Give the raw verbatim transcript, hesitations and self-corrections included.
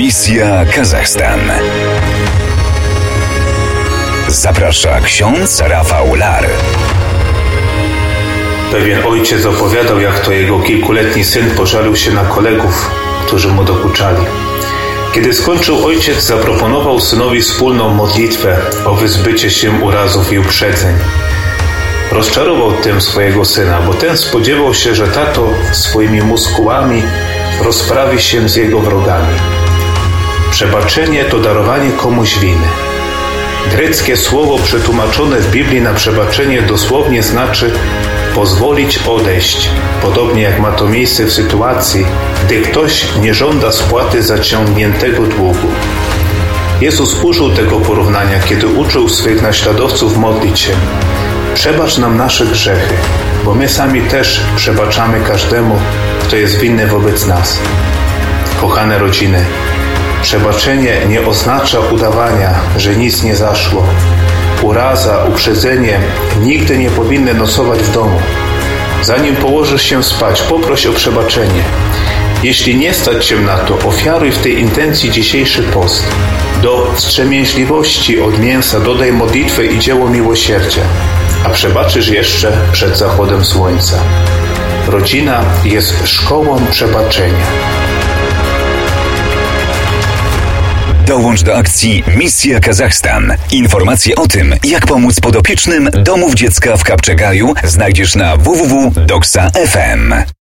Misja Kazachstan. Zaprasza ksiądz Rafał Lar. Pewien ojciec opowiadał, jak to jego kilkuletni syn pożalił się na kolegów, którzy mu dokuczali. Kiedy skończył, ojciec zaproponował synowi wspólną modlitwę o wyzbycie się urazów i uprzedzeń. Rozczarował tym swojego syna, bo ten spodziewał się, że tato swoimi muskułami rozprawi się z jego wrogami. Przebaczenie to darowanie komuś winy. Greckie słowo przetłumaczone w Biblii na przebaczenie dosłownie znaczy pozwolić odejść, podobnie jak ma to miejsce w sytuacji, gdy ktoś nie żąda spłaty zaciągniętego długu. Jezus użył tego porównania, kiedy uczył swych naśladowców modlić się: przebacz nam nasze grzechy, bo my sami też przebaczamy każdemu, kto jest winny wobec nas. Kochane rodziny, przebaczenie nie oznacza udawania, że nic nie zaszło. Uraza, uprzedzenie nigdy nie powinny nocować w domu. Zanim położysz się spać, poproś o przebaczenie. Jeśli nie stać się na to, ofiaruj w tej intencji dzisiejszy post. Do wstrzemięźliwości od mięsa dodaj modlitwę i dzieło miłosierdzia, a przebaczysz jeszcze przed zachodem słońca. Rodzina jest szkołą przebaczenia. Dołącz do akcji Misja Kazachstan. Informacje o tym, jak pomóc podopiecznym domów dziecka w Kapczegaju, znajdziesz na w w w kropka doksa kropka f m.